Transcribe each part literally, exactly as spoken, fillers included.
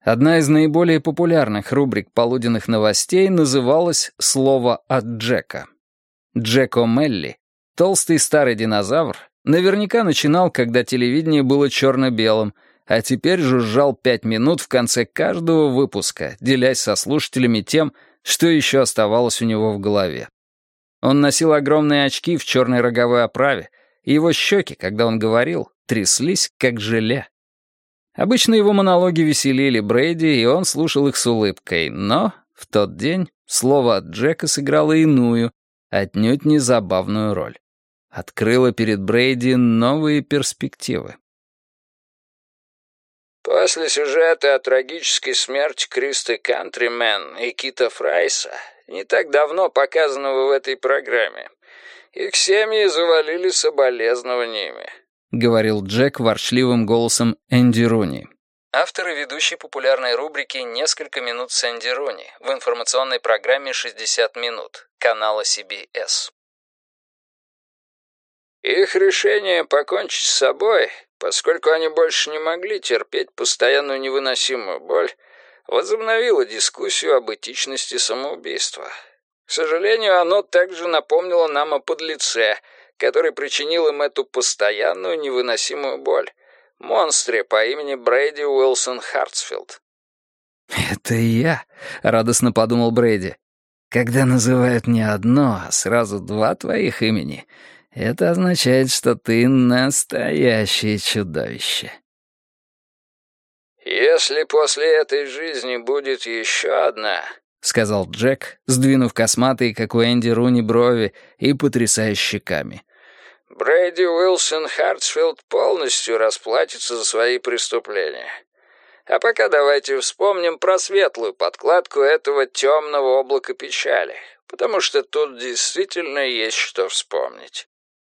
Одна из наиболее популярных рубрик полуденных новостей называлась «Слово от Джека». Джек О'Мелли, толстый старый динозавр, наверняка начинал, когда телевидение было черно-белым, а теперь жужжал пять минут в конце каждого выпуска, делясь со слушателями тем, что еще оставалось у него в голове. Он носил огромные очки в черной роговой оправе, и его щеки, когда он говорил, тряслись, как желе. Обычно его монологи веселили Брейди, и он слушал их с улыбкой, но в тот день слово от Джека сыграло иную, отнюдь не забавную роль. Открыло перед Брейди новые перспективы. После сюжета о трагической смерти Кристи Кантримен и Кита Фрайса, не так давно показанного в этой программе, их семьи завалили соболезнованиями, — говорил Джек ворчливым голосом Энди Руни. Автор и ведущий популярной рубрики «Несколько минут с Энди Руни» в информационной программе «шестьдесят минут» канала си би эс. Их решение покончить с собой, поскольку они больше не могли терпеть постоянную невыносимую боль, возобновило дискуссию об этичности самоубийства. К сожалению, оно также напомнило нам о подлеце, который причинил им эту постоянную невыносимую боль, монстре по имени Брейди Уилсон Хартсфилд. «Это я», — радостно подумал Брейди. «Когда называют не одно, а сразу два твоих имени, это означает, что ты настоящее чудовище». «Если после этой жизни будет еще одна», — сказал Джек, сдвинув косматые, как у Энди Руни, брови и потрясая щеками, Брейди Уилсон Хартсфилд полностью расплатится за свои преступления. А пока давайте вспомним про светлую подкладку этого темного облака печали, потому что тут действительно есть что вспомнить.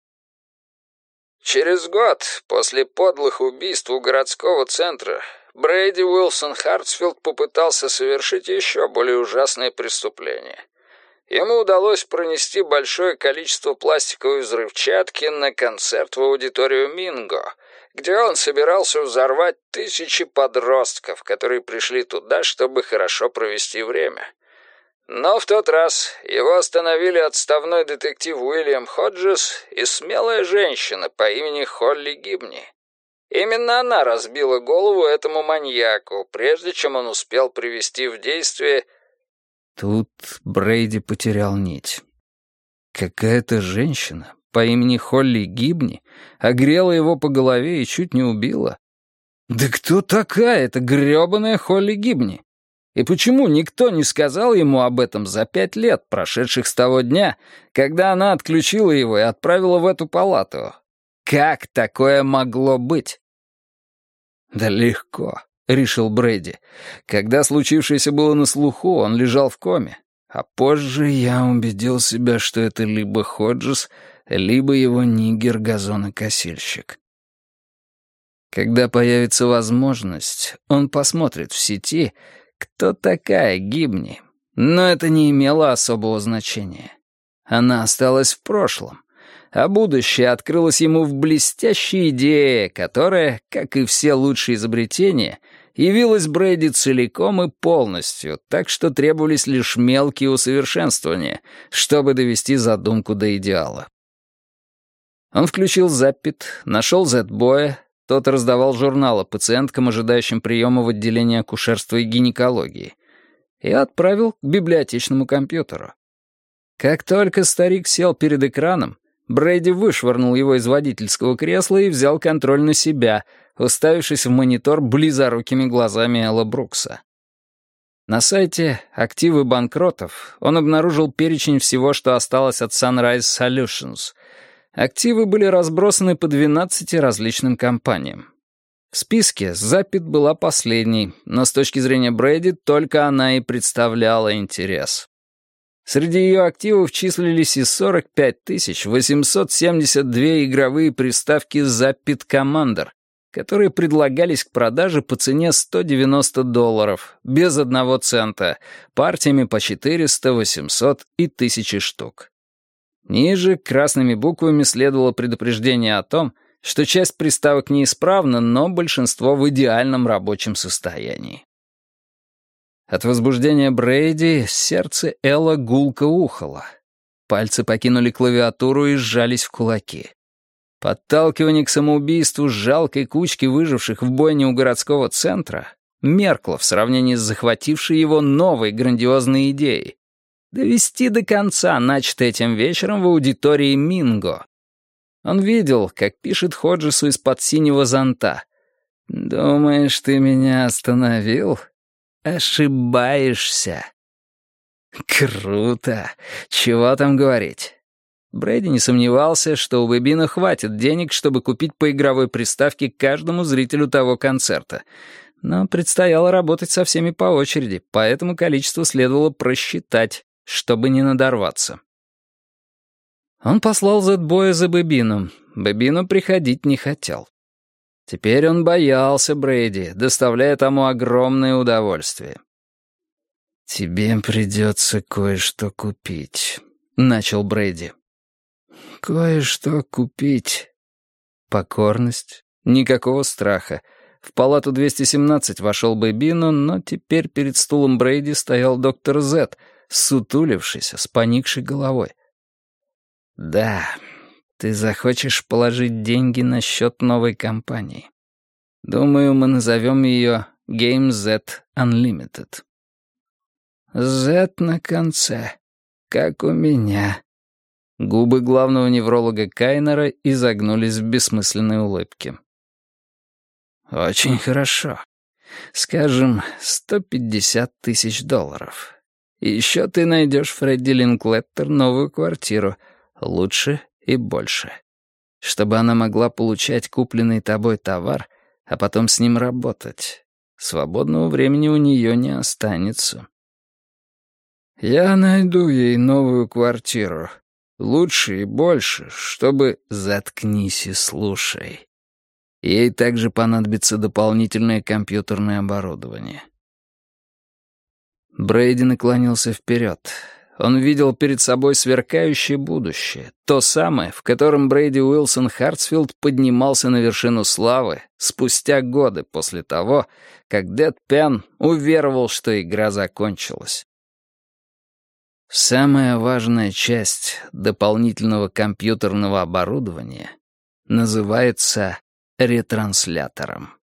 Через год после подлых убийств у городского центра Брейди Уилсон Хартсфилд попытался совершить еще более ужасное преступление. Ему удалось пронести большое количество пластиковой взрывчатки на концерт в аудиторию Минго, где он собирался взорвать тысячи подростков, которые пришли туда, чтобы хорошо провести время. Но в тот раз его остановили отставной детектив Уильям Ходжес и смелая женщина по имени Холли Гибни. Именно она разбила голову этому маньяку, прежде чем он успел привести в действие... Тут Брейди потерял нить. Какая-то женщина по имени Холли Гибни огрела его по голове и чуть не убила. Да кто такая эта грёбаная Холли Гибни? И почему никто не сказал ему об этом за пять лет, прошедших с того дня, когда она отключила его и отправила в эту палату? Как такое могло быть? Да легко. — решил Брейди. Когда случившееся было на слуху, он лежал в коме. А позже я убедил себя, что это либо Ходжес, либо его нигер-газонокосильщик. Когда появится возможность, он посмотрит в сети, кто такая Гибни. Но это не имело особого значения. Она осталась в прошлом. А будущее открылось ему в блестящей идее, которая, как и все лучшие изобретения, явилась Брейди целиком и полностью, так что требовались лишь мелкие усовершенствования, чтобы довести задумку до идеала. Он включил Заппит, нашел Зетбоя, тот раздавал журналы пациенткам, ожидающим приема в отделении акушерства и гинекологии, и отправил к библиотечному компьютеру. Как только старик сел перед экраном, Брейди вышвырнул его из водительского кресла и взял контроль на себя, уставившись в монитор близорукими глазами Элла Брукса. На сайте «Активы банкротов» он обнаружил перечень всего, что осталось от Sunrise Solutions. Активы были разбросаны по двенадцати различным компаниям. В списке Заппит была последней, но с точки зрения Брейди только она и представляла интерес. Среди ее активов числились и сорок пять тысяч восемьсот семьдесят две игровые приставки Заппит Commander, которые предлагались к продаже по цене сто девяносто долларов, без одного цента, партиями по четыреста, восемьсот и тысячи штук. Ниже красными буквами следовало предупреждение о том, что часть приставок неисправна, но большинство в идеальном рабочем состоянии. От возбуждения Брейди сердце Элла гулко ухало. Пальцы покинули клавиатуру и сжались в кулаки. Подталкивание к самоубийству жалкой кучки выживших в бойне у городского центра меркло в сравнении с захватившей его новой грандиозной идеей — довести до конца начатое этим вечером в аудитории Минго. Он видел, как пишет Ходжесу из-под синего зонта: «Думаешь, ты меня остановил? Ошибаешься». Круто! Чего там говорить? Брейди не сомневался, что у Бэбина хватит денег, чтобы купить по игровой приставке каждому зрителю того концерта. Но предстояло работать со всеми по очереди, поэтому количество следовало просчитать, чтобы не надорваться. Он послал Зетбоя за Бэбином. Бэбину приходить не хотел. Теперь он боялся Брейди, доставляя тому огромное удовольствие. «Тебе придется кое-что купить», — начал Брейди. «Кое-что купить». Покорность, никакого страха. В палату двести семнадцать вошел Бэбино, но теперь перед стулом Брейди стоял доктор Зет, сутулившийся, с поникшей головой. «Да, ты захочешь положить деньги на счет новой компании. Думаю, мы назовем ее Game Z Unlimited». «Z на конце, как у меня». Губы главного невролога Кайнера изогнулись в бессмысленной улыбке. «Очень хорошо. Скажем, сто пятьдесят тысяч долларов. И еще ты найдешь Фредди Линклеттер новую квартиру, лучше и больше, чтобы она могла получать купленный тобой товар, а потом с ним работать. Свободного времени у нее не останется». «Я найду ей новую квартиру. Лучше и больше, чтобы...» «Заткнись и слушай. Ей также понадобится дополнительное компьютерное оборудование». Брейди наклонился вперед. Он видел перед собой сверкающее будущее, то самое, в котором Брейди Уилсон Хартсфилд поднимался на вершину славы спустя годы после того, как Дэдпен уверовал, что игра закончилась. Самая важная часть дополнительного компьютерного оборудования называется ретранслятором.